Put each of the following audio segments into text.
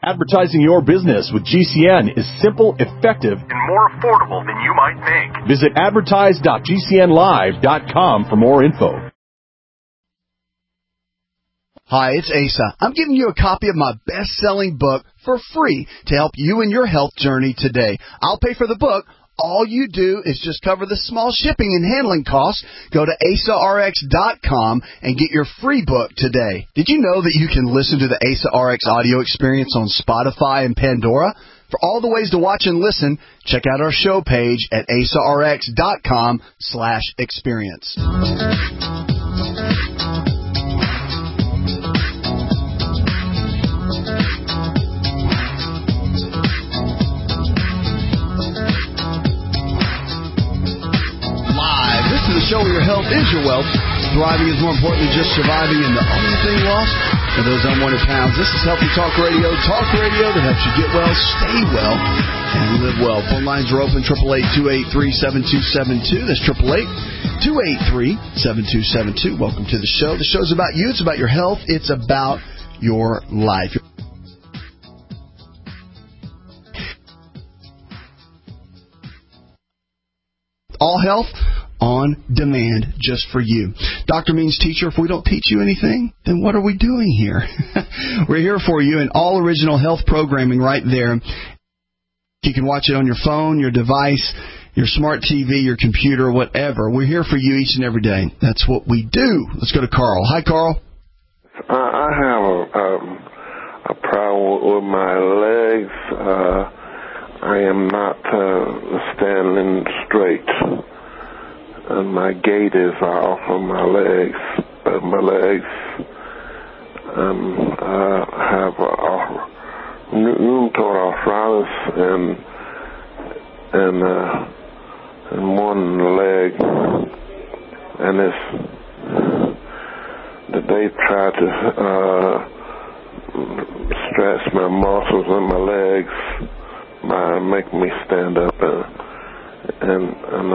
Advertising your business with GCN is simple, effective, and more affordable than you might think. Visit advertise.gcnlive.com for more info. Hi, it's Asa. I'm giving you a copy of my best-selling book for free to help you in your health journey today. I'll pay for the book. All you do is just cover the small shipping and handling costs. Go to AsaRx.com and get your free book today. Did you know that you can listen to the Asa RX audio experience on Spotify and Pandora? For all the ways to watch and listen, check out our show page at AsaRx.com/experience. The show where your health is your wealth. Thriving is more important than just surviving, and the only thing lost are those unwanted pounds. This is Healthy Talk Radio that helps you get well, stay well, and live well. Phone lines are open, 888-283-7272. That's 888-283-7272. Welcome to the show. The show's about you. It's about your health. It's about your life. All health on demand just for you. Dr. Means Teacher, if we don't teach you anything, then what are we doing here? We're here for you in all original health programming right there. You can watch it on your phone, your device, your smart TV, your computer, whatever. We're here for you each and every day. That's what we do. Let's go to Carl. Hi, Carl. I have a problem with my legs. I am not standing straight. And my gait is off on my legs. But my legs have rheumatoid arthritis and one leg. And they try to stretch my muscles in my legs by making me stand up and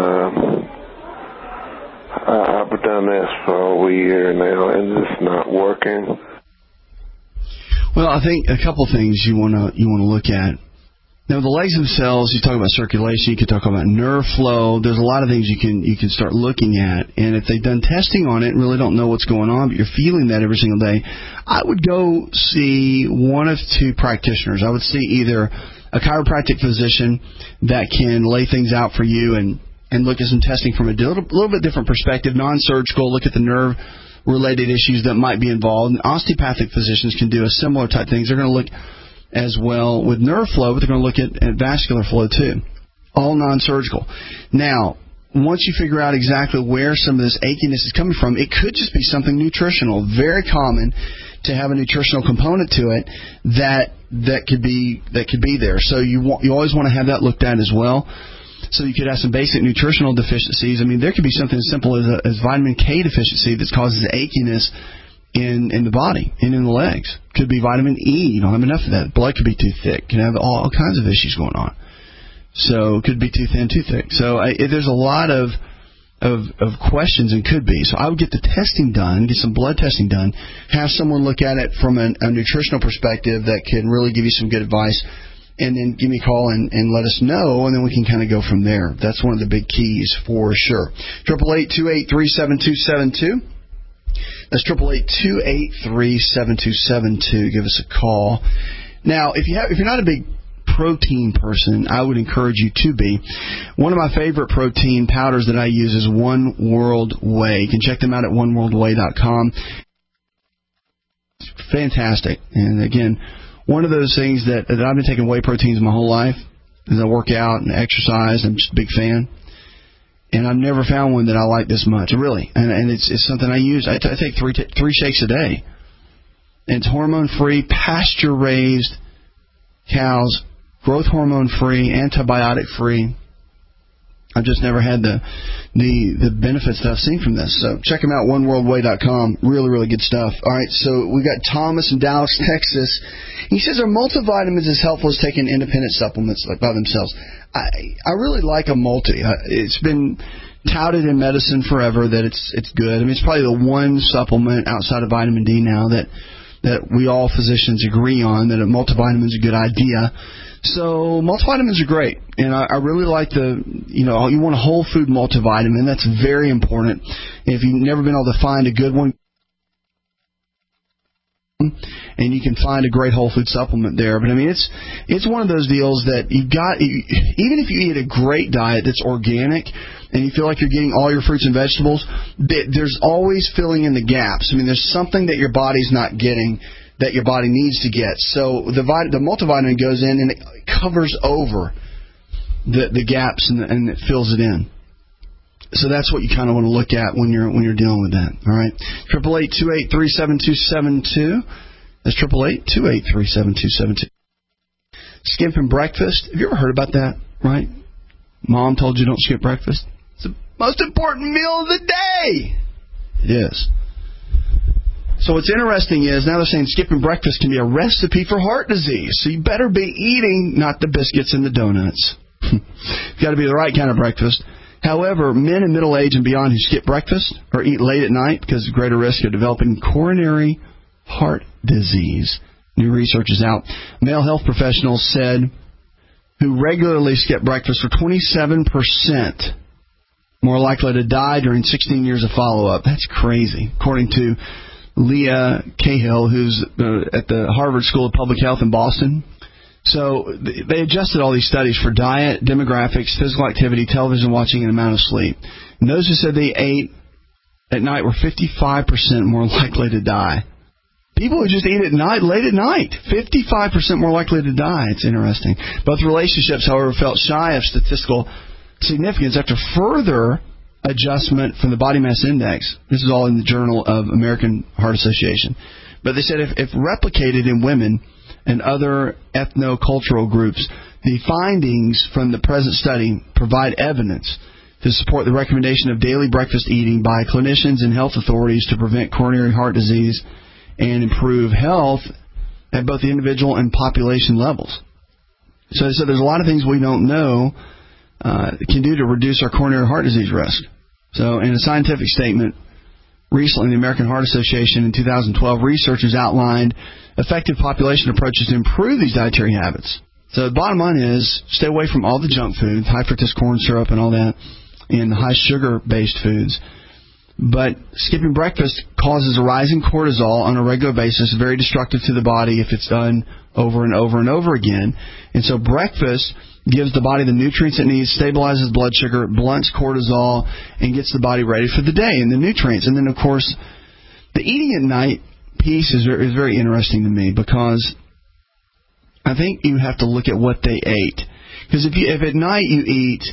I've done this for over a year now, and it's not working. Well, I think a couple things you want to look at. Now, the legs themselves, you talk about circulation, you can talk about nerve flow. There's a lot of things you can start looking at, and if they've done testing on it and really don't know what's going on, but you're feeling that every single day, I would go see one of two practitioners. I would see either a chiropractic physician that can lay things out for you and look at some testing from a little bit different perspective, non-surgical, look at the nerve-related issues that might be involved. And osteopathic physicians can do a similar type things. They're going to look as well with nerve flow, but they're going to look at vascular flow too, all non-surgical. Now, once you figure out exactly where some of this achiness is coming from, it could just be something nutritional. Very common to have a nutritional component to it that could be there. So you always want to have that looked at as well. So you could have some basic nutritional deficiencies. I mean, there could be something as simple as vitamin K deficiency that causes achiness in the body and in the legs. Could be vitamin E. You don't have enough of that. Blood could be too thick. Can have all kinds of issues going on. So it could be too thin, too thick. So there's a lot of questions and could be. So I would get the testing done, get some blood testing done, have someone look at it from a nutritional perspective that can really give you some good advice. And then give me a call and let us know, and then we can kind of go from there. That's one of the big keys for sure. 888-283-7272. That's 888-283-7272. Give us a call. Now, if you're not a big protein person, I would encourage you to be. One of my favorite protein powders that I use is One World Whey. You can check them out at oneworldwhey.com. Fantastic. And again, one of those things that I've been taking whey proteins my whole life as I work out and exercise. I'm just a big fan. And I've never found one that I like this much, really. And it's something I use. I take three shakes a day. And it's hormone-free, pasture-raised cows, growth hormone-free, antibiotic-free. I've just never had the benefits that I've seen from this. So check them out, oneworldwhey.com. Really, really good stuff. All right, so we got Thomas in Dallas, Texas. He says, are multivitamins as helpful as taking independent supplements like by themselves? I really like a multi. It's been touted in medicine forever that it's good. I mean, it's probably the one supplement outside of vitamin D now that that we all physicians agree on, that a multivitamin is a good idea. So multivitamins are great, and I really like you want a whole food multivitamin. That's very important. If you've never been able to find a good one, and you can find a great whole food supplement there. But I mean, it's one of those deals that even if you eat a great diet that's organic and you feel like you're getting all your fruits and vegetables, there's always filling in the gaps. I mean, there's something that your body's not getting that your body needs to get. So the multivitamin goes in and it covers over the gaps and it fills it in. So that's what you kind of want to look at when you're dealing with that. All right, 888-283-7272. That's 888-283-7272. Skipping breakfast. Have you ever heard about that? Right? Mom told you don't skip breakfast. It's the most important meal of the day. It is. So what's interesting is now they're saying skipping breakfast can be a recipe for heart disease. So you better be eating not the biscuits and the donuts. It's got to be the right kind of breakfast. However, men in middle age and beyond who skip breakfast or eat late at night because of greater risk of developing coronary heart disease. New research is out. Male health professionals said who regularly skip breakfast were 27% more likely to die during 16 years of follow-up. That's crazy, according to Leah Cahill, who's at the Harvard School of Public Health in Boston. So they adjusted all these studies for diet, demographics, physical activity, television watching, and amount of sleep. And those who said they ate at night were 55% more likely to die. People who just eat at night, late at night, 55% more likely to die. It's interesting. Both relationships, however, felt shy of statistical significance after further adjustment from the body mass index. This is all in the Journal of American Heart Association. But they said if replicated in women and other ethno-cultural groups, the findings from the present study provide evidence to support the recommendation of daily breakfast eating by clinicians and health authorities to prevent coronary heart disease and improve health at both the individual and population levels. So there's a lot of things we don't know can do to reduce our coronary heart disease risk. So in a scientific statement recently, the American Heart Association in 2012, researchers outlined effective population approaches to improve these dietary habits. So the bottom line is stay away from all the junk food, high fructose corn syrup and all that, and high sugar-based foods. But skipping breakfast causes a rise in cortisol on a regular basis, very destructive to the body if it's done over and over and over again. And so breakfast gives the body the nutrients it needs, stabilizes blood sugar, blunts cortisol, and gets the body ready for the day and the nutrients. And then, of course, the eating at night piece is very interesting to me because I think you have to look at what they ate. Because if at night you eat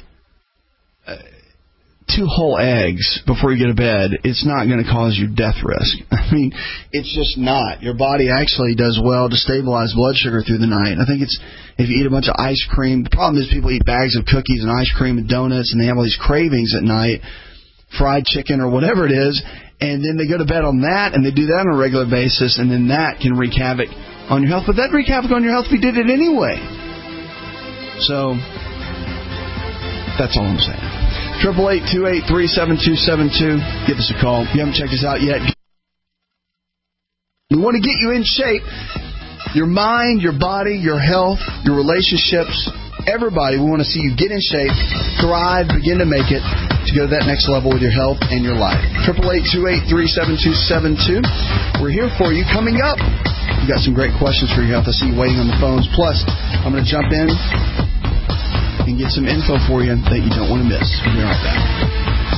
2 whole eggs before you go to bed, it's not going to cause you death risk. I mean, it's just not. Your body actually does well to stabilize blood sugar through the night. I think it's if you eat a bunch of ice cream. The problem is people eat bags of cookies and ice cream and donuts, and they have all these cravings at night, fried chicken or whatever it is, and then they go to bed on that, and they do that on a regular basis, and then that can wreak havoc on your health. But that wreak havoc on your health if you did it anyway. So that's all I'm saying. 888-283-7272. Give us a call. If you haven't checked us out yet, we want to get you in shape. Your mind, your body, your health, your relationships, everybody. We want to see you get in shape, thrive, begin to make it to go to that next level with your health and your life. 888-283-7272. We're here for you. Coming up, we've got some great questions for your health. I see you waiting on the phones. Plus, I'm going to jump in and get some info for you that you don't want to miss. We'll be right back.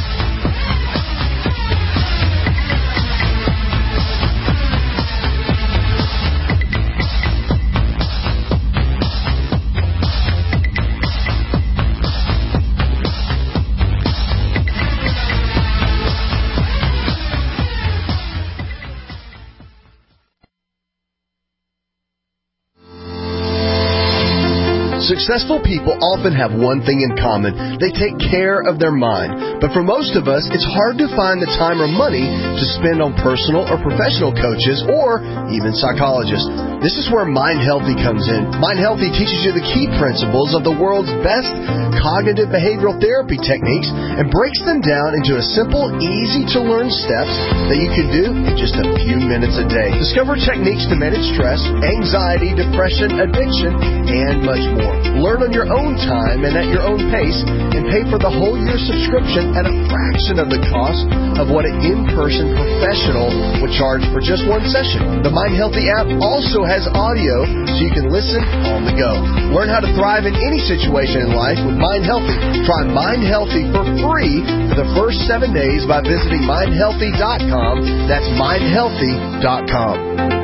Successful people often have one thing in common. They take care of their mind. But for most of us, it's hard to find the time or money to spend on personal or professional coaches or even psychologists. This is where Mind Healthy comes in. Mind Healthy teaches you the key principles of the world's best cognitive behavioral therapy techniques and breaks them down into a simple, easy-to-learn steps that you can do in just a few minutes a day. Discover techniques to manage stress, anxiety, depression, addiction, and much more. Learn on your own time and at your own pace, and pay for the whole year subscription at a fraction of the cost of what an in-person professional would charge for just one session. The Mind Healthy app also has audio so you can listen on the go. Learn how to thrive in any situation in life with Mind Healthy. Try Mind Healthy for free for the first 7 days by visiting mindhealthy.com. That's mindhealthy.com.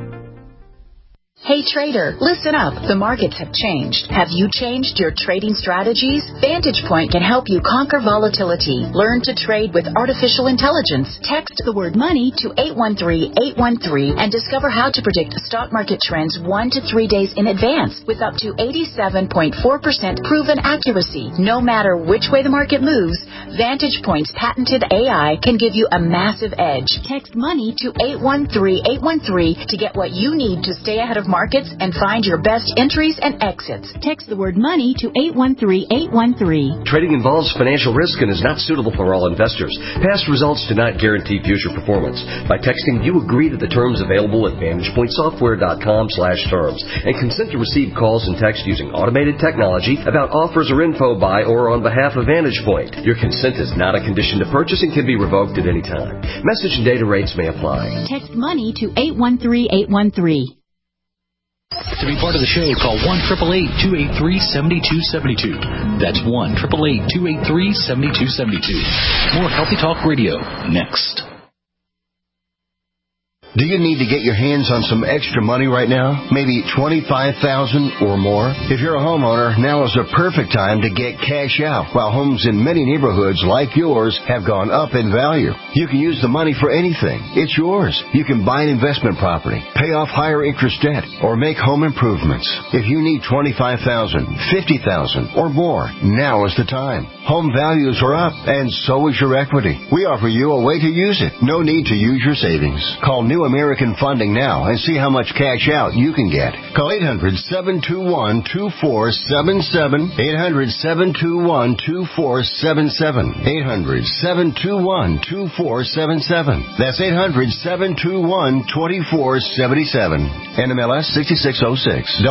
Hey trader, listen up. The markets have changed. Have you changed your trading strategies? Vantage Point can help you conquer volatility. Learn to trade with artificial intelligence. Text the word money to 813-813 and discover how to predict stock market trends 1 to 3 days in advance with up to 87.4% proven accuracy. No matter which way the market moves, Vantage Point's patented AI can give you a massive edge. Text money to 813-813 to get what you need to stay ahead of markets and find your best entries and exits. Text the word money to 813-813. Trading involves financial risk and is not suitable for all investors. Past results do not guarantee future performance. By texting, you agree to the terms available at VantagePointSoftware.com/terms and consent to receive calls and text using automated technology about offers or info by or on behalf of Vantage Point. Your consent is not a condition to purchase and can be revoked at any time. Message and data rates may apply. Text money to 813-813. To be part of the show, call 1-888-283-7272. That's 1-888-283-7272. More Healthy Talk Radio next. Do you need to get your hands on some extra money right now? Maybe $25,000 or more? If you're a homeowner, now is the perfect time to get cash out. While homes in many neighborhoods like yours have gone up in value, you can use the money for anything. It's yours. You can buy an investment property, pay off higher interest debt, or make home improvements. If you need $25,000, $50,000 or more, now is the time. Home values are up, and so is your equity. We offer you a way to use it. No need to use your savings. Call New American Funding now and see how much cash out you can get. Call 800-721-2477. 800-721-2477. 800-721-2477. That's 800-721-2477. NMLS 6606.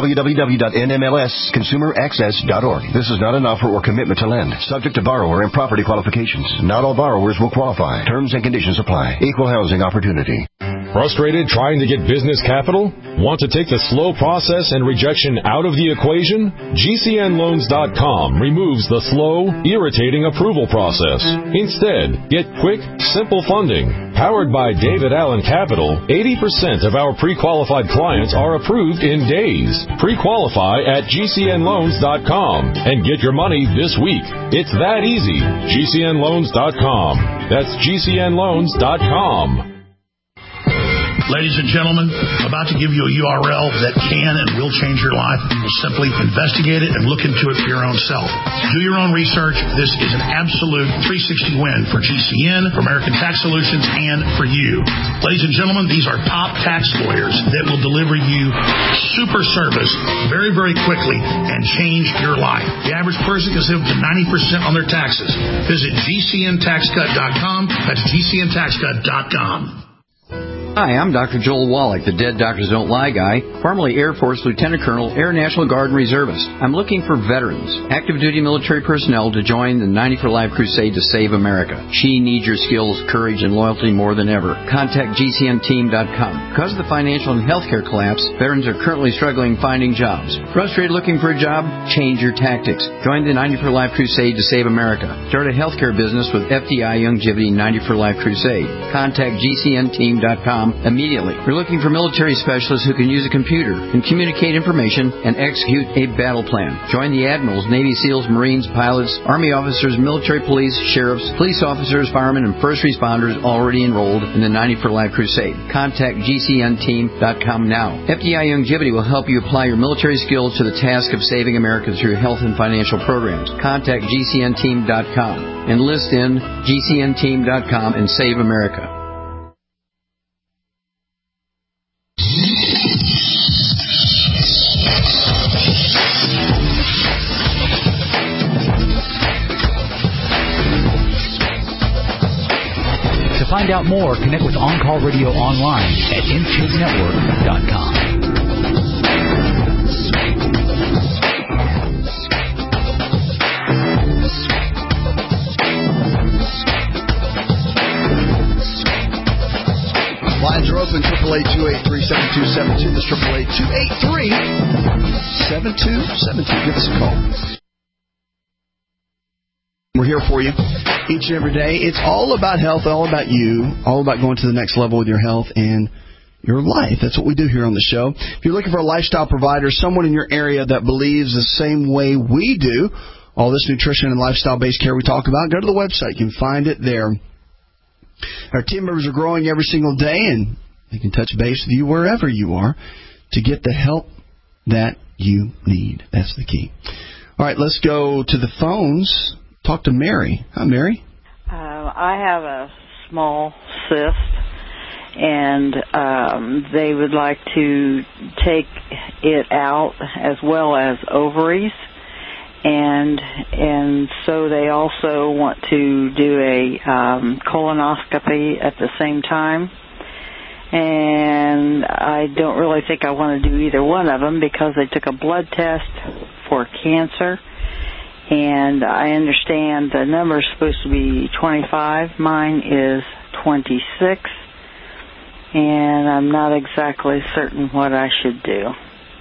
www.nmlsconsumeraccess.org. This is not an offer or commitment to lend. Subject to borrower and property qualifications. Not all borrowers will qualify. Terms and conditions apply. Equal housing opportunity. Frustrated trying to get business capital? Want to take the slow process and rejection out of the equation? GCNLoans.com removes the slow, irritating approval process. Instead, get quick, simple funding. Powered by David Allen Capital, 80% of our pre-qualified clients are approved in days. Pre-qualify at GCNLoans.com and get your money this week. It's that easy. GCNLoans.com. That's GCNLoans.com. Ladies and gentlemen, about to give you a URL that can and will change your life. You will simply investigate it and look into it for your own self. Do your own research. This is an absolute 360 win for GCN, for American Tax Solutions, and for you. Ladies and gentlemen, these are top tax lawyers that will deliver you super service very, very quickly and change your life. The average person can save up to 90% on their taxes. Visit GCNTaxCut.com. That's GCNTaxCut.com. Hi, I'm Dr. Joel Wallach, the Dead Doctors Don't Lie guy, formerly Air Force Lieutenant Colonel, Air National Guard and Reservist. I'm looking for veterans, active duty military personnel to join the 90 for Life crusade to save America. She needs your skills, courage, and loyalty more than ever. Contact GCNteam.com. Because of the financial and healthcare collapse, veterans are currently struggling finding jobs. Frustrated looking for a job? Change your tactics. Join the 90 for Life crusade to save America. Start a healthcare business with FDI Youngevity 90 for Life crusade. Contact GCNteam.com immediately. We're looking for military specialists who can use a computer and communicate information and execute a battle plan. Join the admirals, Navy SEALs, Marines, pilots, Army officers, military police, sheriffs, police officers, firemen, and first responders already enrolled in the 90 for Life crusade. Contact GCNteam.com now. FDI Youngevity will help you apply your military skills to the task of saving America through health and financial programs. Contact GCNteam.com. Enlist in GCNteam.com and save America. find out more, connect with On Call Radio online at IntuneNetwork.com. Lines are open, 888-283-7272. That's 888-283-7272. Give us a call. We're here for you each and every day. It's all about health, all about you, all about going to the next level with your health and your life. That's what we do here on the show. If you're looking for a lifestyle provider, someone in your area that believes the same way we do, all this nutrition and lifestyle-based care we talk about, go to the website. You can find it there. Our team members are growing every single day, and they can touch base with you wherever you are to get the help that you need. That's the key. All right, let's go to the phones. Talk to Mary. Hi, Mary. I have a small cyst, and they would like to take it out as well as ovaries. And so they also want to do a colonoscopy at the same time. And I don't really think I want to do either one of them because they took a blood test for cancer. And I understand the number is supposed to be 25. Mine is 26. And I'm not exactly certain what I should do.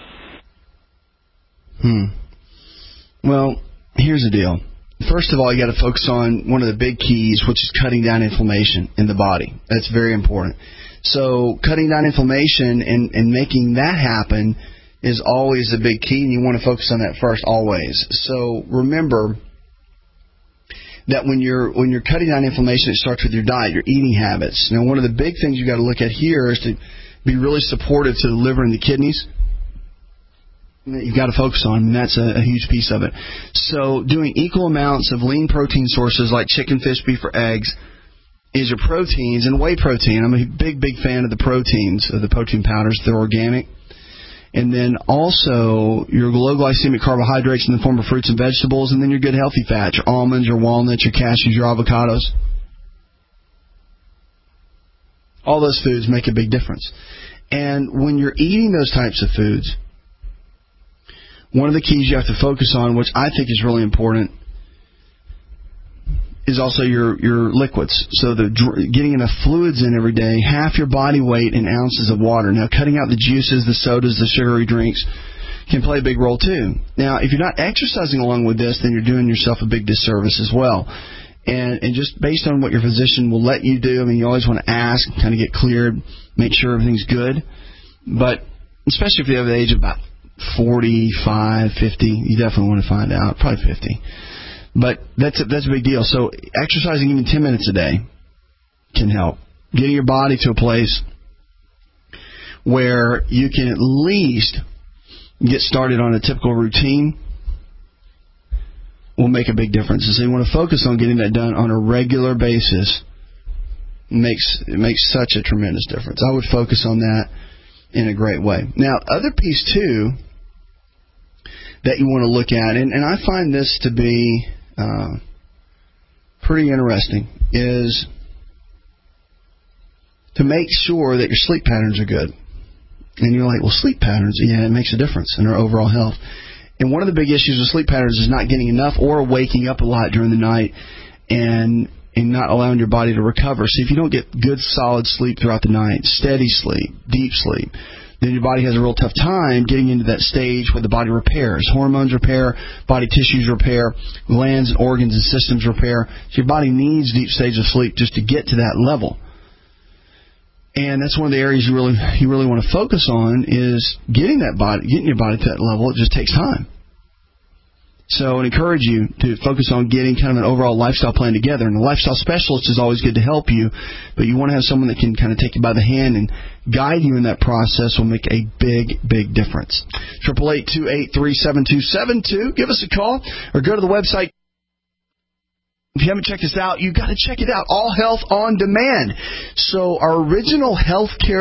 Well, here's the deal. First of all, you got to focus on one of the big keys, which is cutting down inflammation in the body. That's very important. So cutting down inflammation and making that happen is always a big key, and you want to focus on that first always. So remember that when you're cutting down inflammation, it starts with your diet, your eating habits. Now, one of the big things you got to look at here is to be really supportive to the liver and the kidneys. You've got to focus on, and that's a huge piece of it. So doing equal amounts of lean protein sources like chicken, fish, beef, or eggs is your proteins, and whey protein. I'm a big fan of the proteins, of the protein powders. They're organic. And then also your low glycemic carbohydrates in the form of fruits and vegetables, and then your good healthy fats, your almonds, your walnuts, your cashews, your avocados. All those foods make a big difference. And when you're eating those types of foods, one of the keys you have to focus on, which I think is really important, is also your liquids. So getting enough fluids in every day, half your body weight in ounces of water. Now, cutting out the juices, the sodas, the sugary drinks can play a big role too. Now, if you're not exercising along with this, then you're doing yourself a big disservice as well. And just based on what your physician will let you do, I mean, you always want to ask, kind of get cleared, make sure everything's good. But especially if you have the age of about 45, 50, you definitely want to find out, probably 50. But that's a big deal. So exercising even 10 minutes a day can help. Getting your body to a place where you can at least get started on a typical routine will make a big difference. And so you want to focus on getting that done on a regular basis. It makes such a tremendous difference. I would focus on that in a great way. Now, other piece, too, that you want to look at, and I find this to be pretty interesting, is to make sure that your sleep patterns are good. And you're like, well, sleep patterns, yeah, it makes a difference in our overall health. And one of the big issues with sleep patterns is not getting enough or waking up a lot during the night and not allowing your body to recover. So if you don't get good, solid sleep throughout the night, steady sleep, deep sleep, then your body has a real tough time getting into that stage where the body repairs. Hormones repair, body tissues repair, glands and organs and systems repair. So your body needs deep stages of sleep just to get to that level. And that's one of the areas you really want to focus on is getting your body to that level. It just takes time. So I encourage you to focus on getting kind of an overall lifestyle plan together. And the lifestyle specialist is always good to help you, but you want to have someone that can kind of take you by the hand and guide you in that process will make a big, big difference. 888-283-7272. Give us a call or go to the website. If you haven't checked this out, you've got to check it out. All Health on Demand. So our original healthcare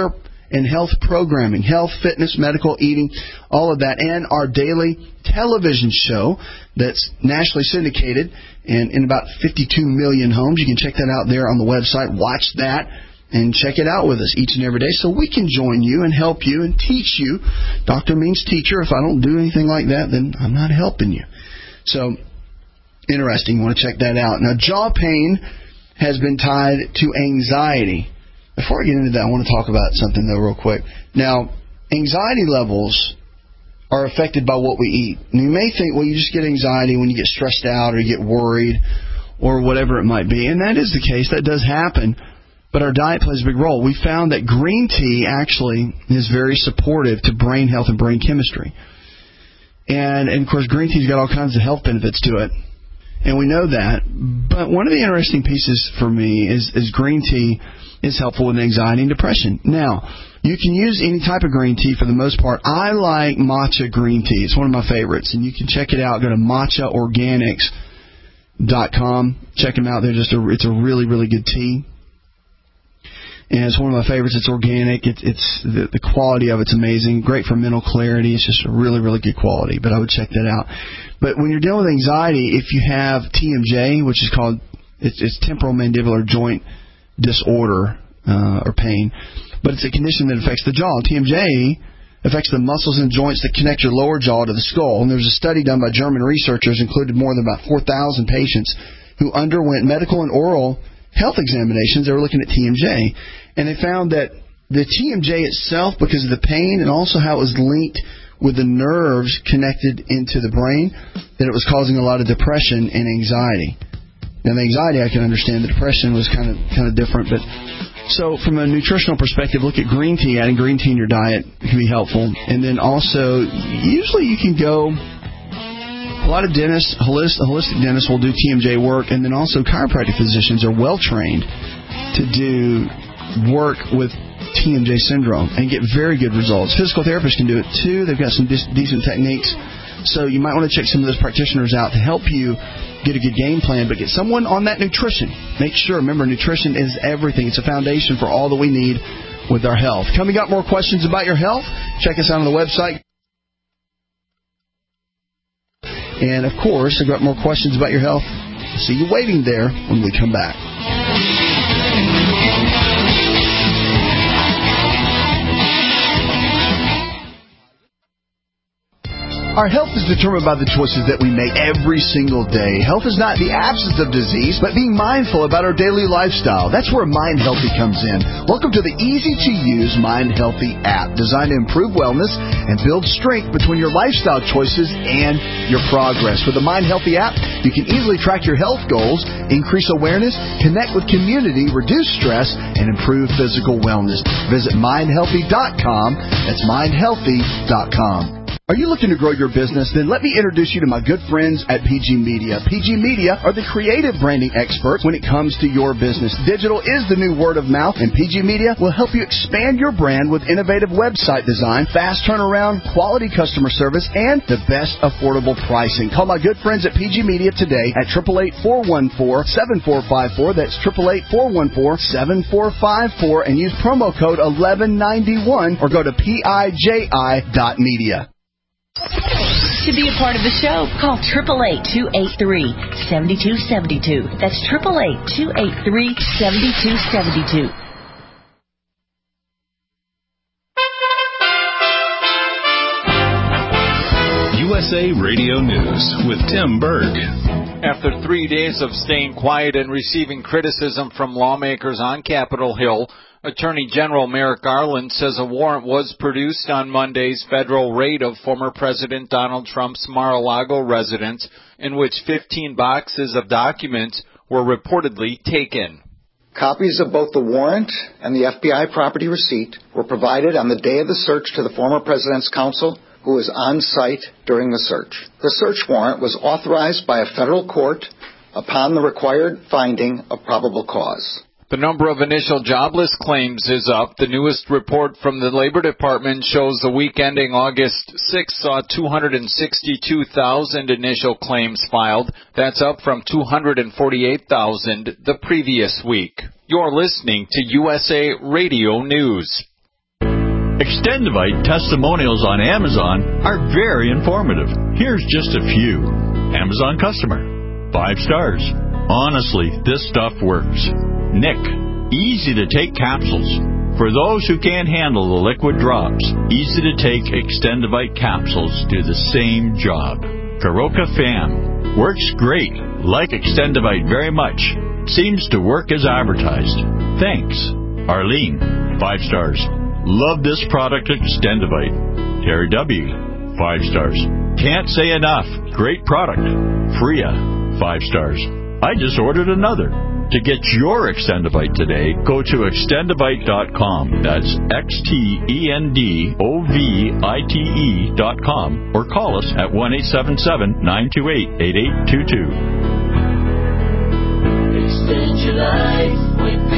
and health programming, health, fitness, medical, eating, all of that, and our daily television show that's nationally syndicated and in about 52 million homes. You can check that out there on the website. Watch that and check it out with us each and every day so we can join you and help you and teach you. Doctor means teacher. If I don't do anything like that, then I'm not helping you. So, interesting. You want to check that out. Now, jaw pain has been tied to anxiety. Before I get into that, I want to talk about something, though, real quick. Now, anxiety levels are affected by what we eat. And you may think, well, you just get anxiety when you get stressed out or you get worried or whatever it might be. And that is the case. That does happen. But our diet plays a big role. We found that green tea actually is very supportive to brain health and brain chemistry. And of course, green tea's got all kinds of health benefits to it. And we know that. But one of the interesting pieces for me is green tea is helpful with anxiety and depression. Now, you can use any type of green tea for the most part. I like matcha green tea. It's one of my favorites. And you can check it out. Go to matchaorganics.com. Check them out. It's a really, really good tea. And it's one of my favorites. It's organic. It's the quality of it's amazing. Great for mental clarity. It's just a really, really good quality. But I would check that out. But when you're dealing with anxiety, if you have TMJ, which is called it's temporal mandibular joint disorder or pain, but it's a condition that affects the jaw. TMJ affects the muscles and joints that connect your lower jaw to the skull. And there was a study done by German researchers, included more than about 4,000 patients who underwent medical and oral health examinations. They were looking at TMJ, and they found that the TMJ itself, because of the pain and also how it was linked with the nerves connected into the brain, that it was causing a lot of depression and anxiety. Now, the anxiety I can understand. The depression was kind of different. But so from a nutritional perspective, look at green tea. Adding green tea in your diet can be helpful. And then also, usually you can go. A lot of dentists, holistic dentists will do TMJ work, and then also chiropractic physicians are well trained to do work with TMJ syndrome and get very good results. Physical therapists can do it too. They've got some decent techniques. So you might want to check some of those practitioners out to help you get a good game plan, but get someone on that nutrition. Make sure, remember, nutrition is everything. It's a foundation for all that we need with our health. Coming up, more questions about your health. Check us out on the website. And, of course, I've got more questions about your health. See you waiting there when we come back. Our health is determined by the choices that we make every single day. Health is not the absence of disease, but being mindful about our daily lifestyle. That's where Mind Healthy comes in. Welcome to the easy-to-use Mind Healthy app, designed to improve wellness and build strength between your lifestyle choices and your progress. With the Mind Healthy app, you can easily track your health goals, increase awareness, connect with community, reduce stress, and improve physical wellness. Visit mindhealthy.com. That's mindhealthy.com. Are you looking to grow your business? Then let me introduce you to my good friends at PG Media. PG Media are the creative branding experts when it comes to your business. Digital is the new word of mouth, and PG Media will help you expand your brand with innovative website design, fast turnaround, quality customer service, and the best affordable pricing. Call my good friends at PG Media today at 888-414-7454. That's 888-414-7454, and use promo code 1191 or go to PIJI.media. To be a part of the show, call 888-283-7272. That's 888-283-7272. USA Radio News with Tim Berg. After 3 days of staying quiet and receiving criticism from lawmakers on Capitol Hill, Attorney General Merrick Garland says a warrant was produced on Monday's federal raid of former President Donald Trump's Mar-a-Lago residence, in which 15 boxes of documents were reportedly taken. Copies of both the warrant and the FBI property receipt were provided on the day of the search to the former president's counsel, who was on site during the search. The search warrant was authorized by a federal court upon the required finding of probable cause. The number of initial jobless claims is up. The newest report from the Labor Department shows the week ending August 6 saw 262,000 initial claims filed. That's up from 248,000 the previous week. You're listening to USA Radio News. Extendivite testimonials on Amazon are very informative. Here's just a few. Amazon customer. 5 stars. Honestly, this stuff works. Nick. Easy to take capsules. For those who can't handle the liquid drops, easy to take Extendivite capsules do the same job. Karoka Fan. Works great. Like Extendivite very much. Seems to work as advertised. Thanks. Arlene. 5 stars. Love this product, Extendivite. Terry W. 5 stars. Can't say enough. Great product. Freya. 5 stars. I just ordered another. To get your Extendivite today, go to Extendivite.com. That's XTENDOVITE.com or call us at 1-877-928-8822. Extend your life with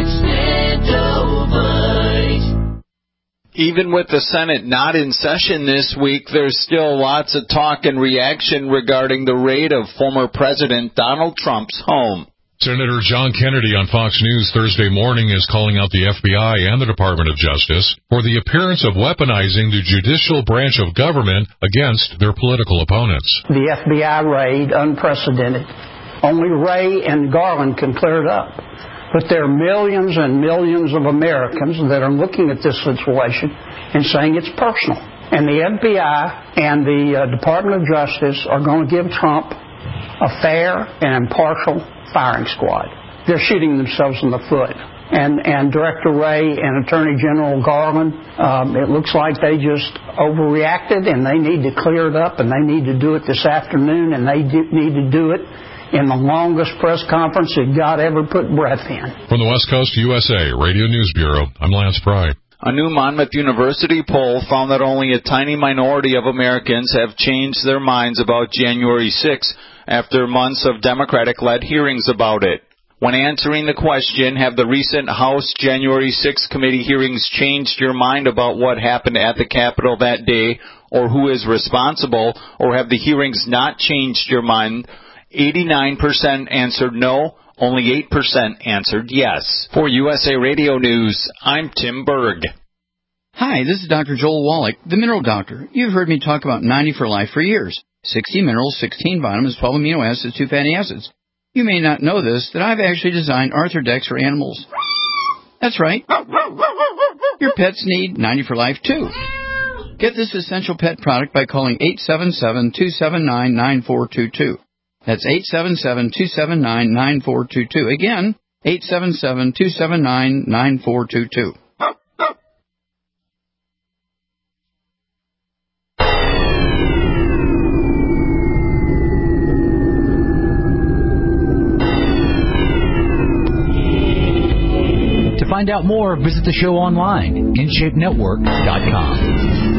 Extendovite. Even with the Senate not in session this week, there's still lots of talk and reaction regarding the raid of former President Donald Trump's home. Senator John Kennedy on Fox News Thursday morning is calling out the FBI and the Department of Justice for the appearance of weaponizing the judicial branch of government against their political opponents. The FBI raid, unprecedented. Only Wray and Garland can clear it up. But there are millions and millions of Americans that are looking at this situation and saying it's personal. And the FBI and the Department of Justice are going to give Trump a fair and impartial firing squad. They're shooting themselves in the foot. And Director Wray and Attorney General Garland, it looks like they just overreacted, and they need to clear it up, and they need to do it this afternoon, and they need to do it in the longest press conference that God ever put breath in. From the West Coast USA Radio News Bureau, I'm Lance Pry. A new Monmouth University poll found that only a tiny minority of Americans have changed their minds about January 6th after months of Democratic-led hearings about it. When answering the question, have the recent House January 6th committee hearings changed your mind about what happened at the Capitol that day or who is responsible, or have the hearings not changed your mind, 89% answered no, only 8% answered yes. For USA Radio News, I'm Tim Berg. Hi, this is Dr. Joel Wallach, the Mineral Doctor. You've heard me talk about 90 for Life for years. 60 minerals, 16 vitamins, 12 amino acids, 2 fatty acids. You may not know this, that I've actually designed Arthrodex for animals. That's right. Your pets need 90 for Life, too. Get this essential pet product by calling 877-279-9422. That's 877-279-9422. Again, 877-279-9422. To find out more, visit the show online, InShapeNetwork.com.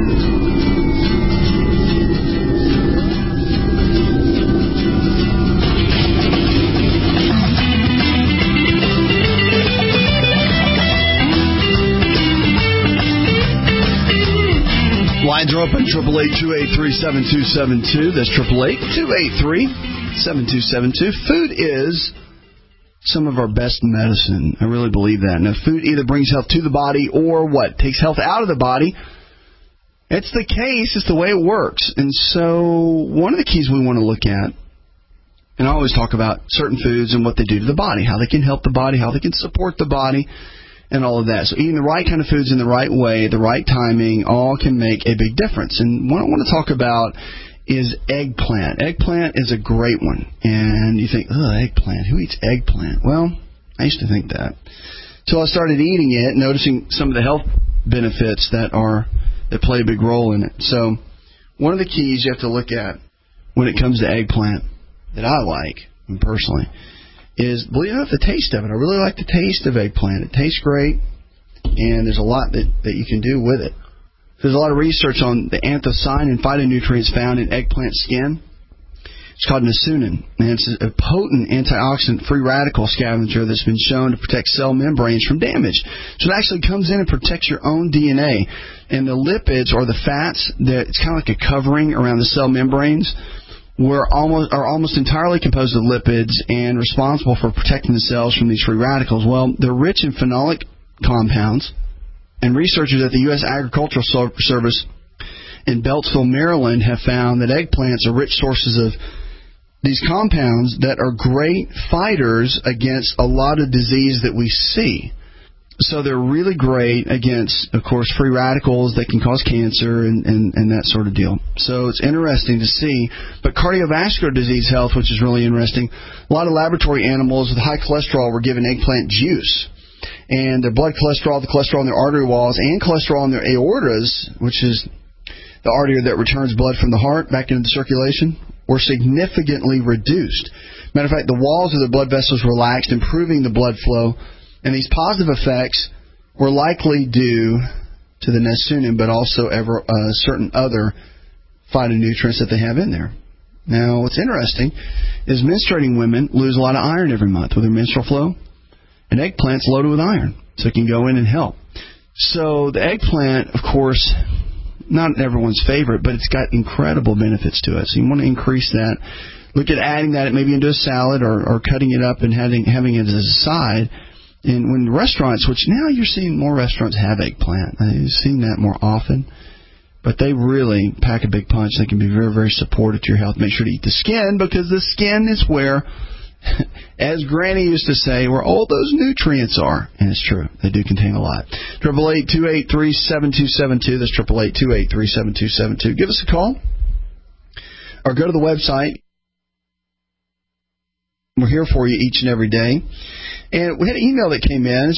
Lines are open, 888-283-7272. That's 888-283-7272. Food is some of our best medicine. I really believe that. Now, food either brings health to the body or what? Takes health out of the body. It's the case. It's the way it works. And so one of the keys we want to look at, and I always talk about certain foods and what they do to the body, how they can help the body, how they can support the body, and all of that. So eating the right kind of foods in the right way, the right timing, all can make a big difference. And what I want to talk about is eggplant. Eggplant is a great one. And you think, eggplant, who eats eggplant? Well, I used to think that. So I started eating it, noticing some of the health benefits that play a big role in it. So one of the keys you have to look at when it comes to eggplant that I like, personally, is, believe it or not, the taste of it. I really like the taste of eggplant. It tastes great, and there's a lot that you can do with it. There's a lot of research on the anthocyanin and phytonutrients found in eggplant skin. It's called nicsunin, and it's a potent antioxidant free radical scavenger that's been shown to protect cell membranes from damage. So it actually comes in and protects your own DNA. And the lipids, or the fats, it's kind of like a covering around the cell membranes, are almost entirely composed of lipids and responsible for protecting the cells from these free radicals. Well, they're rich in phenolic compounds, And researchers at the U.S. Agricultural Service in Beltsville, Maryland, have found that eggplants are rich sources of these compounds that are great fighters against a lot of disease that we see. So they're really great against, of course, free radicals that can cause cancer and that sort of deal. So it's interesting to see. But cardiovascular disease health, which is really interesting, a lot of laboratory animals with high cholesterol were given eggplant juice. And their blood cholesterol, the cholesterol in their artery walls, and cholesterol in their aortas, which is the artery that returns blood from the heart back into the circulation, were significantly reduced. Matter of fact, the walls of the blood vessels relaxed, improving the blood flow. And these positive effects were likely due to the Niacin, but also certain other phytonutrients that they have in there. Now, what's interesting is menstruating women lose a lot of iron every month with their menstrual flow. And eggplant's loaded with iron, so it can go in and help. So the eggplant, of course, not everyone's favorite, but it's got incredible benefits to it. So you want to increase that. Look at adding that maybe into a salad or cutting it up and having it as a side. And when restaurants, which now you're seeing more restaurants have eggplant. You've seen that more often. But they really pack a big punch. They can be very, very supportive to your health. Make sure to eat the skin, because the skin is where, as Granny used to say, where all those nutrients are. And it's true. They do contain a lot. 888-283-7272. That's 888-283-7272. Give us a call. Or go to the website. We're here for you each and every day. And we had an email that came in.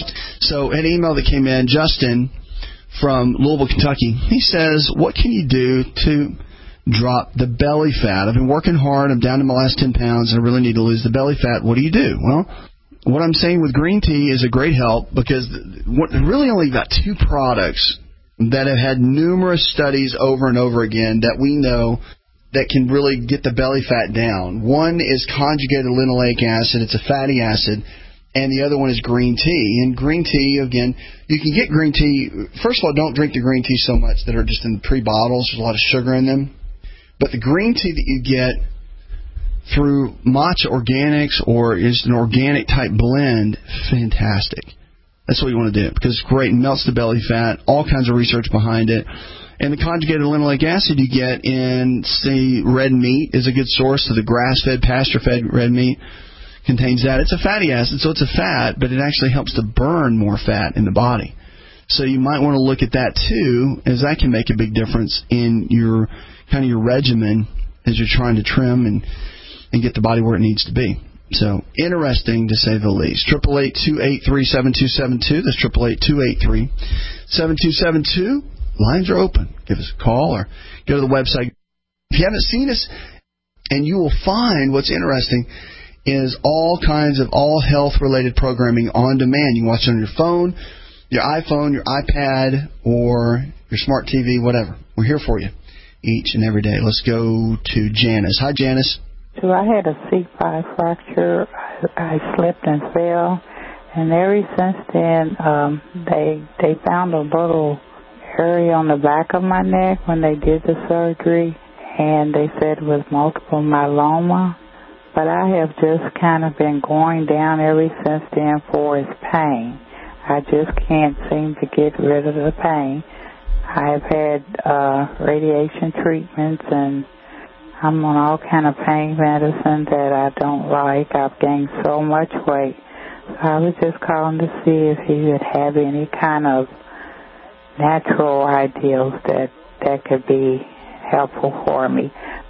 Justin from Louisville, Kentucky. He says, what can you do to drop the belly fat? I've been working hard. I'm down to my last 10 pounds, and I really need to lose the belly fat. What do you do? Well, what I'm saying with green tea is a great help, because really only got two products that have had numerous studies over and over again that we know that can really get the belly fat down. One is conjugated linoleic acid. It's a fatty acid. And the other one is green tea. And green tea, again, you can get green tea. First of all, don't drink the green tea so much that are just in pre-bottles. There's a lot of sugar in them. But the green tea that you get through Matcha Organics or is an organic type blend, fantastic. That's what you want to do, because it's great. It melts the belly fat. All kinds of research behind it. And the conjugated linoleic acid you get in, say, red meat is a good source. So the grass-fed, pasture-fed red meat contains that. It's a fatty acid, so it's a fat, but it actually helps to burn more fat in the body. So you might want to look at that too, as that can make a big difference in your kind of your regimen as you're trying to trim and get the body where it needs to be. So interesting to say the least. 888-283-7272. That's 888-283-7272. Lines are open. Give us a call or go to the website. If you haven't seen us, and you will find what's interesting is all kinds of all health-related programming on demand. You can watch it on your phone, your iPhone, your iPad, or your smart TV, whatever. We're here for you each and every day. Let's go to Janice. Hi, Janice. So I had a C5 fracture. I slipped and fell, and ever since then, they found a little area on the back of my neck when they did the surgery, and they said it was multiple myeloma. But I have just kind of been going down ever since then for its pain. I just can't seem to get rid of the pain. I've had radiation treatments, and I'm on all kind of pain medicine that I don't like. I've gained so much weight. So I was just calling to see if he would have any kind of natural ideals that could be helpful for me.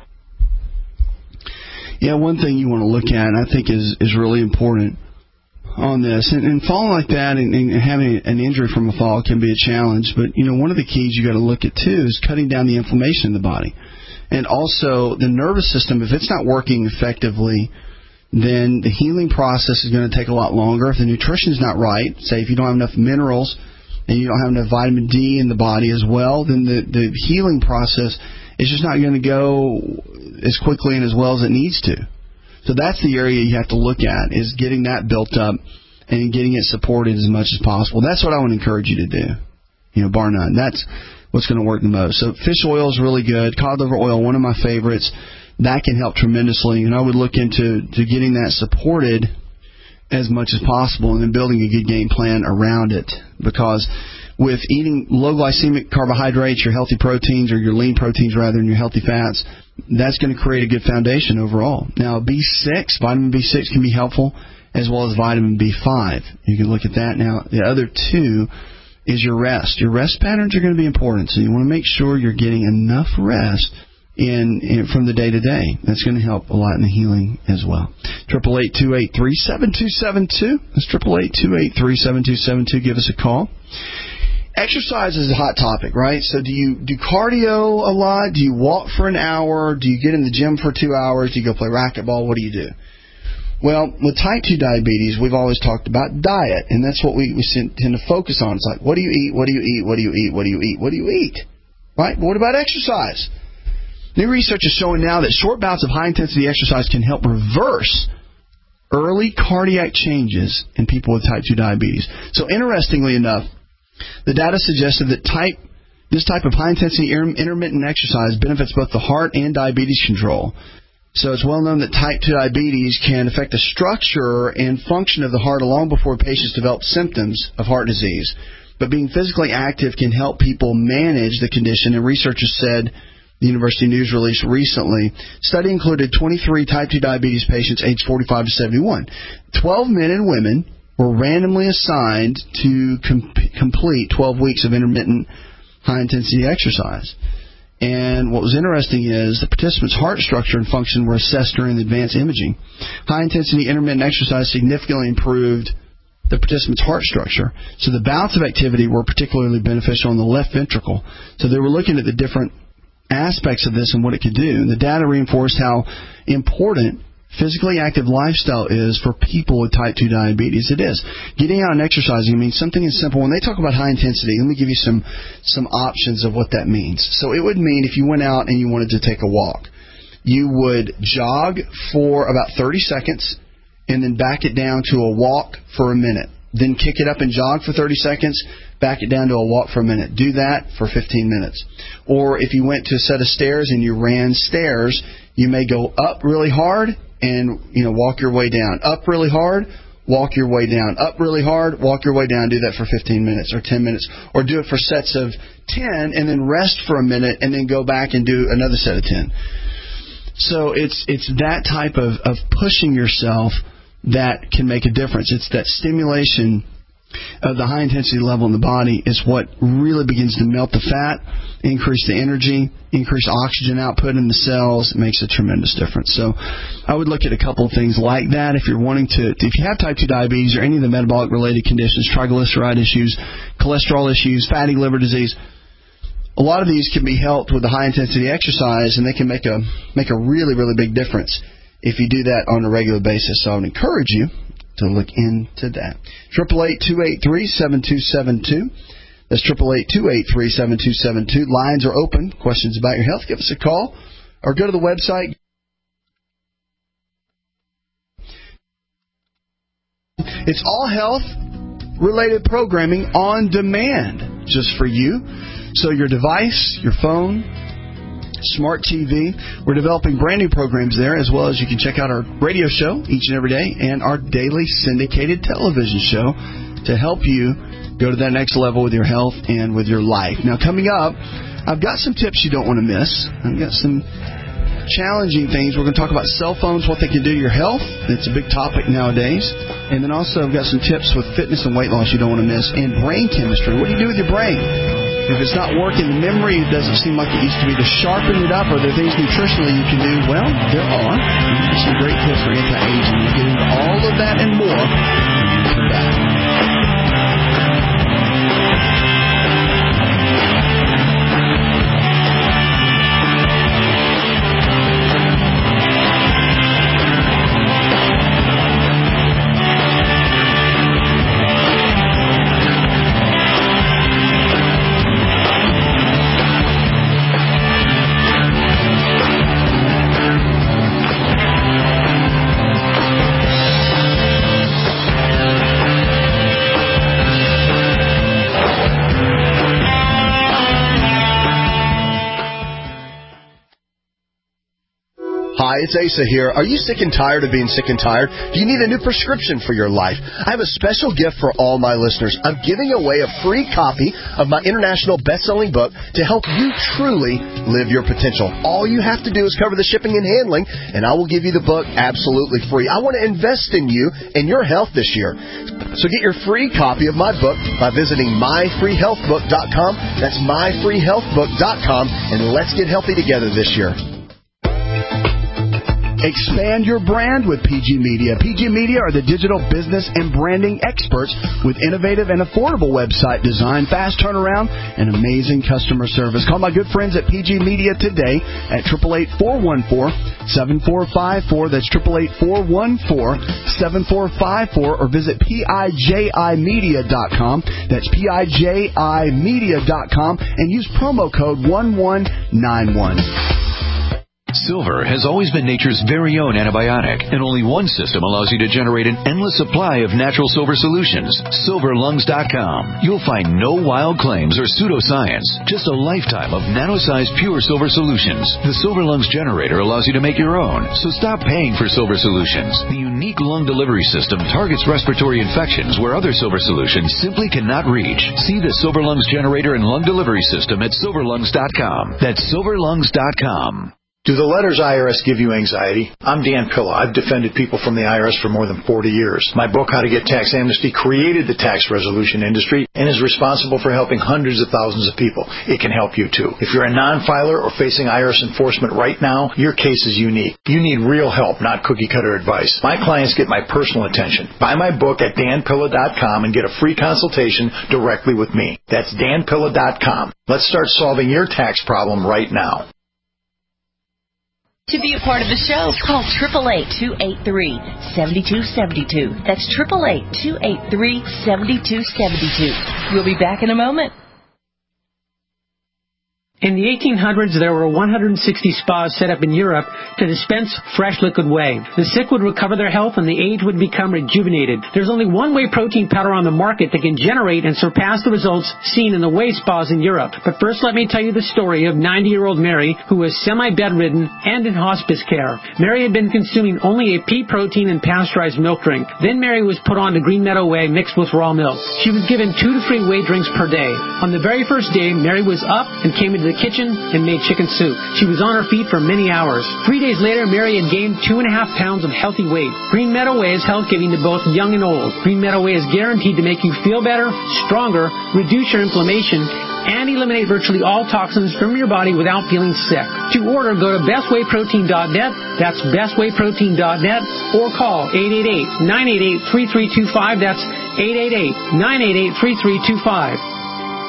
Yeah, one thing you want to look at, and I think is really important on this, and falling like that and having an injury from a fall can be a challenge, but, one of the keys you got to look at, too, is cutting down the inflammation in the body. And also, the nervous system, if it's not working effectively, then the healing process is going to take a lot longer. If the nutrition is not right, say if you don't have enough minerals and you don't have enough vitamin D in the body as well, then the healing process is just not going to go as quickly and as well as it needs to. So that's the area you have to look at, is getting that built up and getting it supported as much as possible. That's what I would encourage you to do, bar none. That's what's going to work the most. So fish oil is really good. Cod liver oil, one of my favorites. That can help tremendously, and I would look into getting that supported as much as possible and then building a good game plan around it, because with eating low glycemic carbohydrates, your healthy proteins, or your lean proteins rather than your healthy fats, that's going to create a good foundation overall. Now, B6, vitamin B6 can be helpful, as well as vitamin B5. You can look at that. Now, the other two is your rest. Your rest patterns are going to be important, so you want to make sure you're getting enough rest from the day to day. That's going to help a lot in the healing as well. 888-283-7272. That's 888-283-7272. Give us a call. Exercise is a hot topic, right? So do you do cardio a lot? Do you walk for an hour? Do you get in the gym for 2 hours? Do you go play racquetball? What do you do? Well, with type 2 diabetes, we've always talked about diet, and that's what we tend to focus on. It's like, what do you eat? What do you eat? What do you eat? What do you eat? What do you eat? Right? But what about exercise? New research is showing now that short bouts of high-intensity exercise can help reverse early cardiac changes in people with type 2 diabetes. So interestingly enough, the data suggested that this type of high-intensity intermittent exercise benefits both the heart and diabetes control. So it's well known that type 2 diabetes can affect the structure and function of the heart long before patients develop symptoms of heart disease. But being physically active can help people manage the condition, and researchers said, the University News release recently, study included 23 type 2 diabetes patients aged 45 to 71. 12 men and women were randomly assigned to complete 12 weeks of intermittent high-intensity exercise. And what was interesting is the participants' heart structure and function were assessed during the advanced imaging. High-intensity intermittent exercise significantly improved the participants' heart structure. So the bouts of activity were particularly beneficial in the left ventricle. So they were looking at the different aspects of this and what it could do. And the data reinforced how important physically active lifestyle is for people with type 2 diabetes. It is. Getting out and exercising, I mean, something as simple. When they talk about high intensity, let me give you some options of what that means. So it would mean if you went out and you wanted to take a walk, you would jog for about 30 seconds and then back it down to a walk for a minute. Then kick it up and jog for 30 seconds, back it down to a walk for a minute. Do that for 15 minutes. Or if you went to a set of stairs and you ran stairs, you may go up really hard and walk your way down. Up really hard, walk your way down. Up really hard, walk your way down. Do that for 15 minutes or 10 minutes. Or do it for sets of 10 and then rest for a minute and then go back and do another set of 10. So it's that type of pushing yourself that can make a difference. It's that stimulation of the high-intensity level in the body is what really begins to melt the fat, increase the energy, increase oxygen output in the cells. It makes a tremendous difference. So I would look at a couple of things like that. If you're wanting to, if you have type 2 diabetes or any of the metabolic-related conditions, triglyceride issues, cholesterol issues, fatty liver disease, a lot of these can be helped with the high-intensity exercise, and they can make a really, really big difference if you do that on a regular basis. So I would encourage you to look into that. 888-283-7272. That's 888-283-7272. Lines are open. Questions about your health, give us a call or go to the website. It's all health-related programming on demand just for you. So your device, your phone, Smart TV. We're developing brand new programs there, as well as you can check out our radio show each and every day and our daily syndicated television show to help you go to that next level with your health and with your life. Now, coming up, I've got some tips you don't want to miss. I've got some challenging things. We're going to talk about cell phones, what they can do to your health. It's a big topic nowadays. And then also I've got some tips with fitness and weight loss you don't want to miss, and brain chemistry. What do you do with your brain? If it's not working, the memory doesn't seem like it used to be. To sharpen it up, are there things nutritionally you can do? Well, there are. There's some great tips for anti-aging. We'll get into all of that and more when we come back. Hi, it's Asa here. Are you sick and tired of being sick and tired? Do you need a new prescription for your life? I have a special gift for all my listeners. I'm giving away a free copy of my international best-selling book to help you truly live your potential. All you have to do is cover the shipping and handling, and I will give you the book absolutely free. I want to invest in you and your health this year. So get your free copy of my book by visiting myfreehealthbook.com. That's myfreehealthbook.com, and let's get healthy together this year. Expand your brand with PG Media. PG Media are the digital business and branding experts with innovative and affordable website design, fast turnaround, and amazing customer service. Call my good friends at PG Media today at 888-414-7454. That's 888-414-7454, or visit PIJImedia.com. That's PIJImedia.com, and use promo code 1191. Silver has always been nature's very own antibiotic, and only one system allows you to generate an endless supply of natural silver solutions. SilverLungs.com. You'll find no wild claims or pseudoscience, just a lifetime of nano-sized pure silver solutions. The Silver Lungs generator allows you to make your own, so stop paying for silver solutions. The unique lung delivery system targets respiratory infections where other silver solutions simply cannot reach. See the Silver Lungs generator and lung delivery system at SilverLungs.com. That's SilverLungs.com. Do the letters IRS give you anxiety? I'm Dan Pilla. I've defended people from the IRS for more than 40 years. My book, How to Get Tax Amnesty, created the tax resolution industry and is responsible for helping hundreds of thousands of people. It can help you, too. If you're a non-filer or facing IRS enforcement right now, your case is unique. You need real help, not cookie-cutter advice. My clients get my personal attention. Buy my book at danpilla.com and get a free consultation directly with me. That's danpilla.com. Let's start solving your tax problem right now. To be a part of the show, call 888-283-7272. That's 888-283-7272. We'll be back in a moment. In the 1800s, there were 160 spas set up in Europe to dispense fresh liquid whey. The sick would recover their health and the aged would become rejuvenated. There's only one whey protein powder on the market that can generate and surpass the results seen in the whey spas in Europe. But first, let me tell you the story of 90-year-old Mary, who was semi-bedridden and in hospice care. Mary had been consuming only a pea protein and pasteurized milk drink. Then Mary was put on to Green Meadow Whey mixed with raw milk. She was given 2 to 3 whey drinks per day. On the very first day, Mary was up and came into the kitchen and made chicken soup. She was on her feet for many hours. 3 days later, Mary had gained 2.5 pounds of healthy weight. Green Meadow Whey is health-giving to both young and old. Green Meadow Whey is guaranteed to make you feel better, stronger, reduce your inflammation, and eliminate virtually all toxins from your body without feeling sick. To order, go to bestwayprotein.net. That's bestwayprotein.net, or call 888-988-3325. That's 888-988-3325.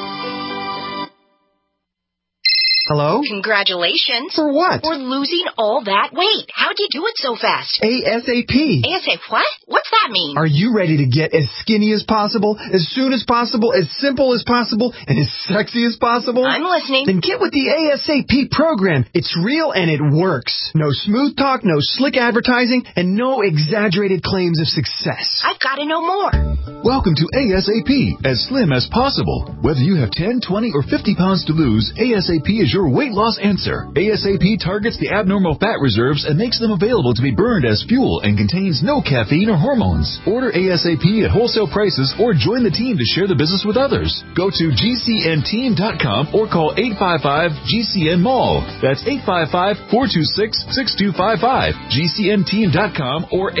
Hello? Congratulations. For what? For losing all that weight. How'd you do it so fast? ASAP. ASAP what? What's that mean? Are you ready to get as skinny as possible, as soon as possible, as simple as possible, and as sexy as possible? I'm listening. Then get with the ASAP program. It's real and it works. No smooth talk, no slick advertising, and no exaggerated claims of success. I've got to know more. Welcome to ASAP, as slim as possible. Whether you have 10, 20, or 50 pounds to lose, ASAP is your weight loss answer. ASAP targets the abnormal fat reserves and makes them available to be burned as fuel and contains no caffeine or hormones. Order ASAP at wholesale prices or join the team to share the business with others. Go to GCNteam.com or call 855-GCN-MALL. That's 855-426-6255. GCNteam.com or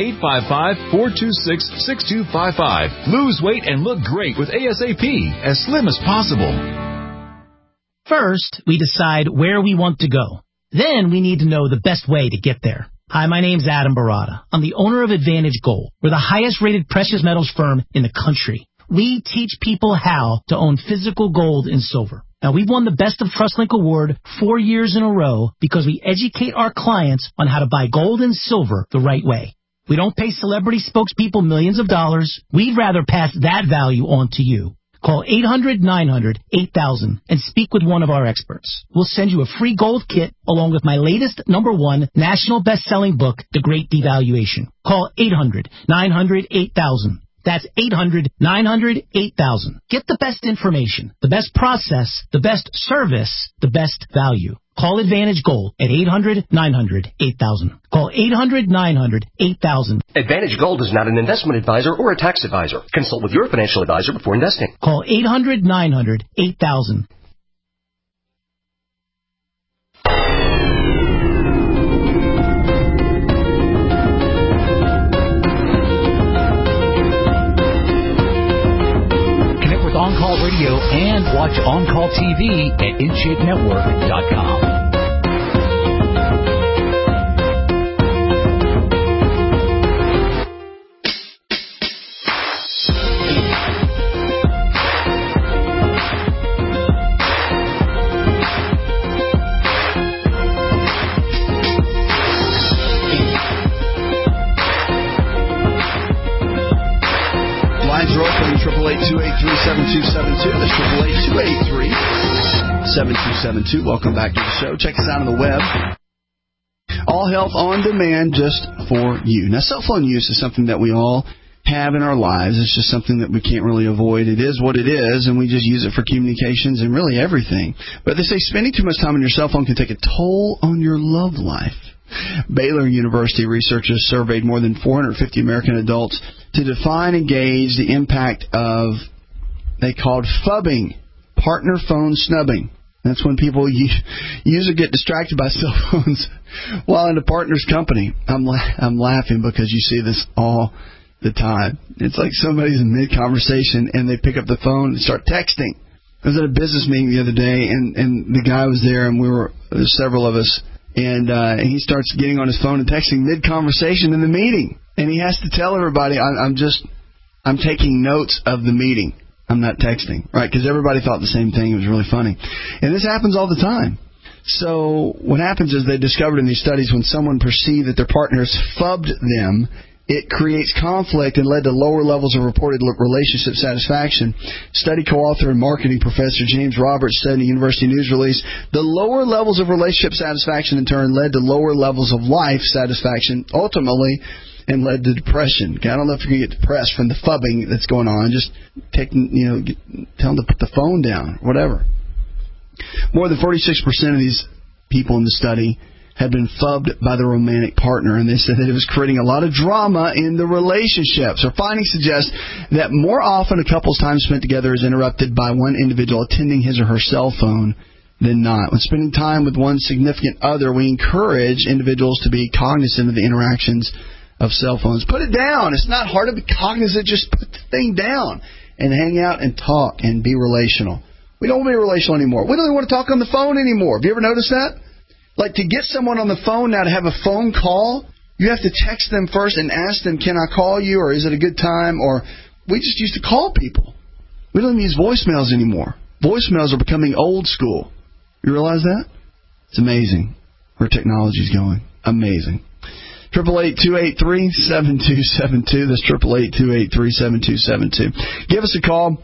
855-426-6255. Lose weight and look great with ASAP, as slim as possible. First, we decide where we want to go. Then we need to know the best way to get there. Hi, my name's Adam Barada. I'm the owner of Advantage Gold. We're the highest-rated precious metals firm in the country. We teach people how to own physical gold and silver. Now, we've won the Best of TrustLink Award 4 years in a row because we educate our clients on how to buy gold and silver the right way. We don't pay celebrity spokespeople millions of dollars. We'd rather pass that value on to you. Call 800-900-8000 and speak with one of our experts. We'll send you a free gold kit along with my latest #1 national best-selling book, The Great Devaluation. Call 800-900-8000. That's 800-900-8000. Get the best information, the best process, the best service, the best value. Call Advantage Gold at 800-900-8000. Call 800-900-8000. Advantage Gold is not an investment advisor or a tax advisor. Consult with your financial advisor before investing. Call 800-900-8000. On-Call Radio and watch On-Call TV at InShapeNetwork.com. Lines are open, 888-283-7272. That's 888-283-7272. Welcome back to the show. Check us out on the web. All Health on Demand just for you. Now, cell phone use is something that we all have in our lives. It's just something that we can't really avoid. It is what it is, and we just use it for communications and really everything. But they say spending too much time on your cell phone can take a toll on your love life. Baylor University researchers surveyed more than 450 American adults to define and gauge the impact of, they called phubbing, partner phone snubbing. That's when people use or get distracted by cell phones while in a partner's company. I'm laughing because you see this all the time. It's like somebody's in mid-conversation and they pick up the phone and start texting. I was at a business meeting the other day and the guy was there and there's several of us. And he starts getting on his phone and texting mid-conversation in the meeting. And he has to tell everybody, I'm taking notes of the meeting. I'm not texting, right? Because everybody thought the same thing. It was really funny. And this happens all the time. So what happens is they discovered in these studies when someone perceived that their partners phubbed them, it creates conflict and led to lower levels of reported relationship satisfaction. Study co-author and marketing professor James Roberts said in a University News release, the lower levels of relationship satisfaction in turn led to lower levels of life satisfaction, ultimately, and led to depression. Okay, I don't know if you're going to get depressed from the phubbing that's going on. Just tell them to put the phone down, whatever. More than 46% of these people in the study had been phubbed by the romantic partner, and they said that it was creating a lot of drama in the relationship. So findings suggest that more often a couple's time spent together is interrupted by one individual attending his or her cell phone than not. When spending time with one significant other, we encourage individuals to be cognizant of the interactions of cell phones. Put it down. It's not hard to be cognizant. Just put the thing down and hang out and talk and be relational. We don't want to be relational anymore. We don't even want to talk on the phone anymore. Have you ever noticed that? Like, to get someone on the phone now to have a phone call, you have to text them first and ask them, can I call you, or is it a good time? Or we just used to call people. We don't even use voicemails anymore. Voicemails are becoming old school. You realize that? It's amazing where technology is going. Amazing. 888-283-7272. That's 888-283-7272. Give us a call.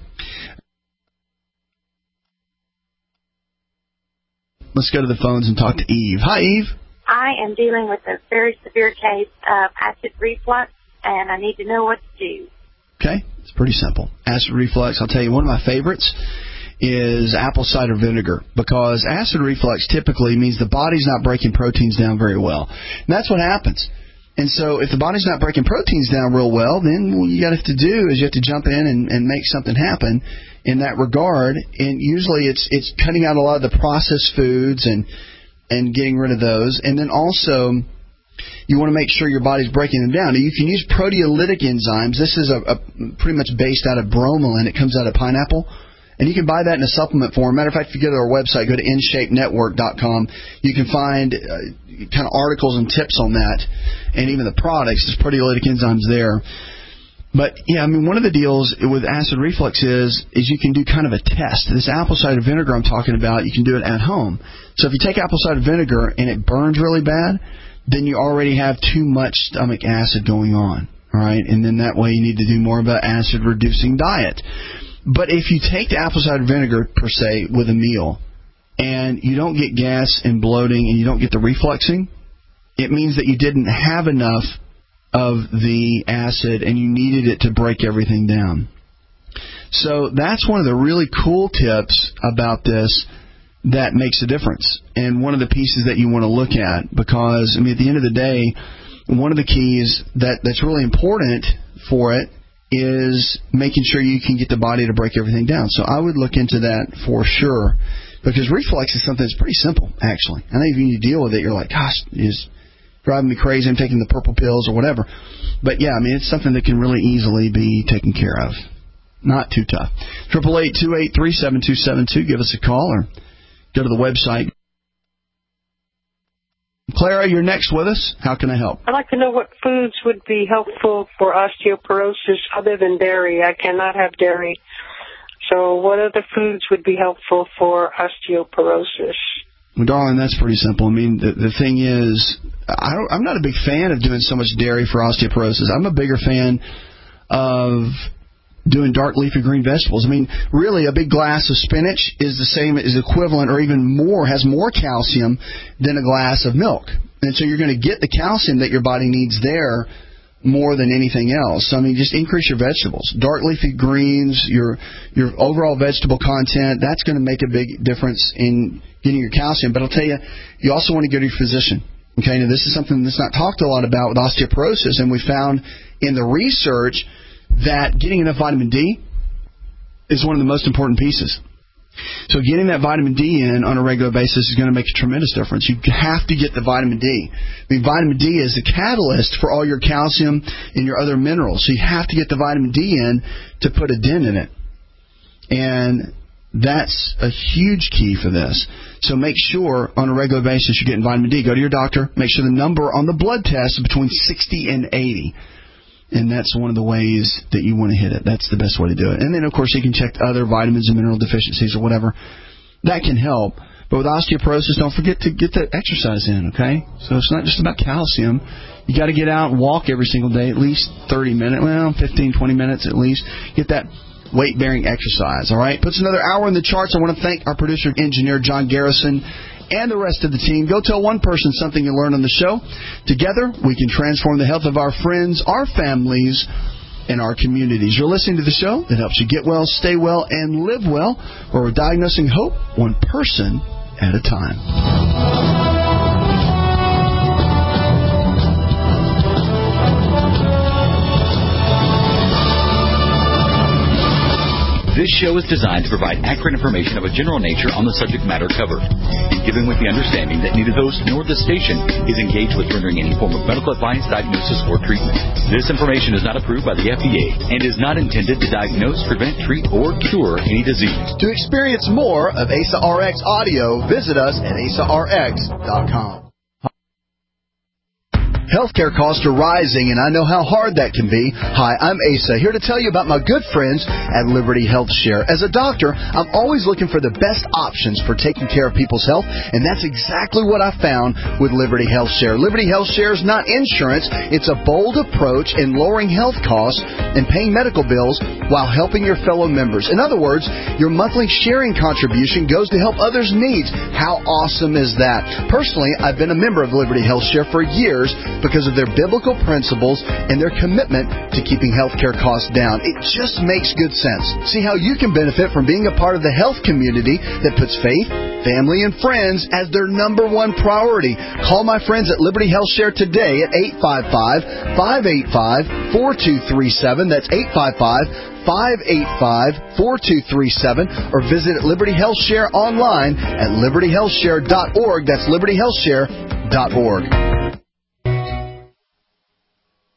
Let's go to the phones and talk to Eve. Hi, Eve. I am dealing with a very severe case of acid reflux, and I need to know what to do. Okay, it's pretty simple. Acid reflux, I'll tell you, one of my favorites is apple cider vinegar, because acid reflux typically means the body's not breaking proteins down very well. And that's what happens. And so if the body's not breaking proteins down real well, then what you got to have to do is you have to jump in and make something happen in that regard. And usually it's cutting out a lot of the processed foods and getting rid of those. And then also you want to make sure your body's breaking them down. Now, you can use proteolytic enzymes. This is a pretty much based out of bromelain. It comes out of pineapple. And you can buy that in a supplement form. Matter of fact, if you go to our website, go to InShapeNetwork.com, you can find kind of articles and tips on that, and even the products. There's proteolytic enzymes there. But, yeah, I mean, one of the deals with acid reflux is you can do kind of a test. This apple cider vinegar I'm talking about, you can do it at home. So if you take apple cider vinegar and it burns really bad, then you already have too much stomach acid going on, all right? And then that way you need to do more of an acid-reducing diet. But if you take the apple cider vinegar, per se, with a meal, and you don't get gas and bloating and you don't get the refluxing, it means that you didn't have enough of the acid, and you needed it to break everything down. So that's one of the really cool tips about this that makes a difference, and one of the pieces that you want to look at, because, I mean, at the end of the day, one of the keys that's really important for it is making sure you can get the body to break everything down. So I would look into that for sure, because reflux is something that's pretty simple, actually. I think if you deal with it, you're like, gosh, it's driving me crazy, I'm taking the purple pills or whatever. But, yeah, I mean, it's something that can really easily be taken care of. Not too tough. 888-283-7272. Give us a call or go to the website. Clara, you're next with us. How can I help? I'd like to know what foods would be helpful for osteoporosis other than dairy. I cannot have dairy. So what other foods would be helpful for osteoporosis? Well, darling, that's pretty simple. I mean, the thing is, I'm not a big fan of doing so much dairy for osteoporosis. I'm a bigger fan of doing dark leafy green vegetables. I mean, really, a big glass of spinach is the same, is equivalent, or even more, has more calcium than a glass of milk. And so you're going to get the calcium that your body needs there more than anything else. So, I mean, just increase your vegetables. Dark leafy greens, your overall vegetable content, that's going to make a big difference in getting your calcium. But I'll tell you, you also want to go to your physician. Okay, now this is something that's not talked a lot about with osteoporosis, and we found in the research that getting enough vitamin D is one of the most important pieces. So getting that vitamin D in on a regular basis is going to make a tremendous difference. You have to get the vitamin D. I mean, vitamin D is the catalyst for all your calcium and your other minerals. So you have to get the vitamin D in to put a dent in it. And that's a huge key for this. So make sure on a regular basis you're getting vitamin D. Go to your doctor. Make sure the number on the blood test is between 60 and 80. And that's one of the ways that you want to hit it. That's the best way to do it. And then, of course, you can check other vitamins and mineral deficiencies or whatever. That can help. But with osteoporosis, don't forget to get the exercise in, okay? So it's not just about calcium. You got to get out and walk every single day, at least 30 minutes, 15, 20 minutes at least. Get that weight-bearing exercise, all right? Puts another hour in the charts. I want to thank our producer, engineer, John Garrison, and the rest of the team. Go tell one person something you learned on the show. Together, we can transform the health of our friends, our families, and our communities. You're listening to the show that helps you get well, stay well, and live well, where we're diagnosing hope one person at a time. This show is designed to provide accurate information of a general nature on the subject matter covered, and given with the understanding that neither the host nor the station is engaged with rendering any form of medical advice, diagnosis, or treatment. This information is not approved by the FDA and is not intended to diagnose, prevent, treat, or cure any disease. To experience more of ASA RX audio, visit us at asarx.com. Healthcare costs are rising, and I know how hard that can be. Hi, I'm Asa, here to tell you about my good friends at Liberty Health Share. As a doctor, I'm always looking for the best options for taking care of people's health, and that's exactly what I found with Liberty Health Share. Liberty Health Share is not insurance. It's a bold approach in lowering health costs and paying medical bills while helping your fellow members. In other words, your monthly sharing contribution goes to help others' needs. How awesome is that? Personally, I've been a member of Liberty Health Share for years, because of their biblical principles and their commitment to keeping healthcare costs down. It just makes good sense. See how you can benefit from being a part of the health community that puts faith, family, and friends as their number one priority. Call my friends at Liberty Health Share today at 855-585-4237. That's 855-585-4237, or visit Liberty Health Share online at libertyhealthshare.org. That's libertyhealthshare.org.